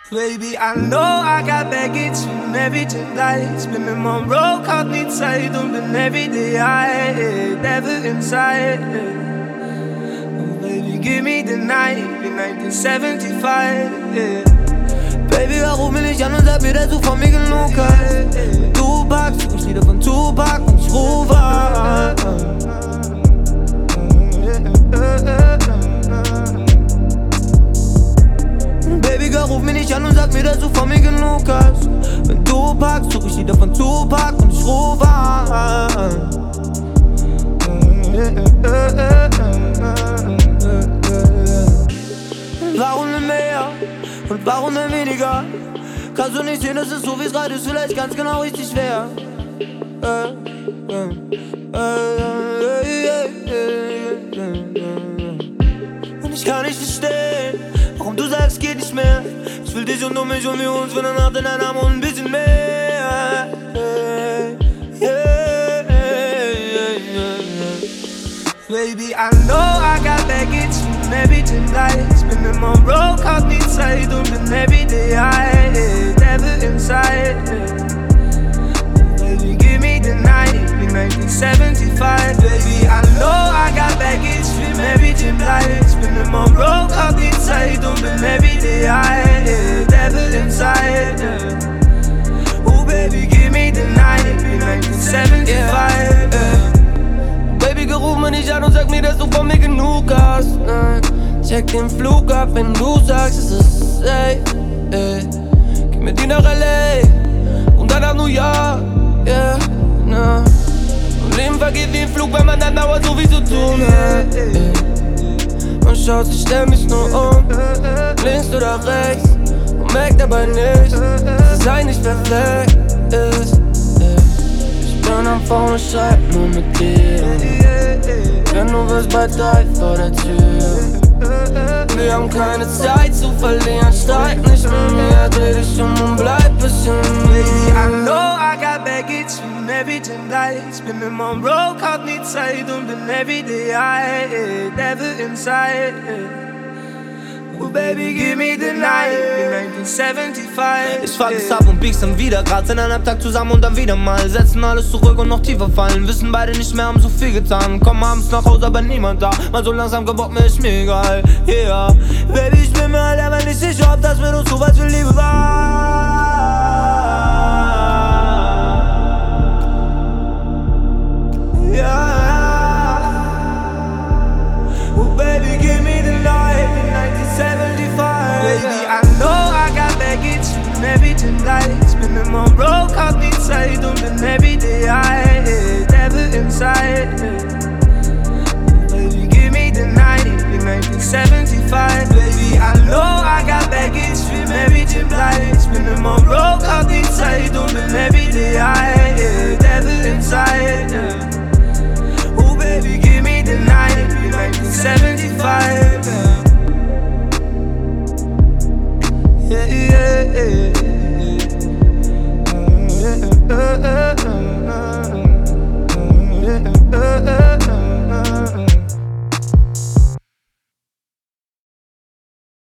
Baby, I know I got baggage from every lights. Bin in Monroe, caught nie Zeit und bin everyday high, never inside. Oh, baby, give me the night, in 1975. Yeah. Baby, ruf mich nicht an und sag mir, dass du von mir genug hast. Tupac, such ich Lieder von Tupac und ich rufe an. Baby Girl, ruf mich nicht an und sag mir, dass du von mir genug hast. Wenn du packst, such ich Lieder von Tupac und ich rufe an. Warum denn mehr und warum denn weniger? Kannst du nicht sehen, dass es so wie es gerade ist, vielleicht ganz genau richtig wär? Und ich kann nicht verstehen, warum du sagst, geht nicht mehr. Ich will dich und nur mich und wir uns für eine Nacht in einer Arm und ein bisschen mehr. Baby, I know I got baggage from everything lights. Bin in Monroe, caught nie Zeit und bin everyday high, never inside. Baby, give me the night, in 1975. Baby, I know I got baggage from everything lights. Bin in Monroe, caught nie Zeit und bin everyday high, never inside. Oh baby, give me the night, in 1975. Baby, ruf mich nicht an und sag mir, dass du von mir genug hast. Nein, check den Flug ab, wenn du sagst, es ist safe. Gib mir die nach L.A. und dann nach New York. Yeah, nah. Und Leben vergeht wie ein Flug, wenn man dann dauert so wie zu tun hat. Man schaut sich ständig nur um, links oder rechts, und merkt dabei nicht, dass es eigentlich perfekt ist. Ich bin am Phone und schreib nur mit dir. Wenn du wirst bei 3 vor der Tür. Wir haben keine Zeit zu verlieren. Streik nicht mit mir, dreh dich und bleib bisschen Baby, I know I got baggage from everything lights. Bin in Monroe, caught nie Zeit und bin everyday high, never inside. Oh baby, give me the night, in 1975. Ich fuck es ab und bieg's dann wieder. Grad sind einen Tag zusammen und dann wieder mal. Setzen alles zurück und noch tiefer fallen. Wissen beide nicht mehr, haben so viel getan. Kommen abends nach Hause, aber niemand da. Mal so langsam geworden, mir ist mir egal. Yeah, Baby, ich bin mir halt aber nicht sicher, ob das mit uns so was für Liebe war. Yeah. Oh baby, give me the night, in 1975. Baby, I know I got baggage from everything lights. Bin in Monroe, caught nie Zeit und bin everyday high, never inside.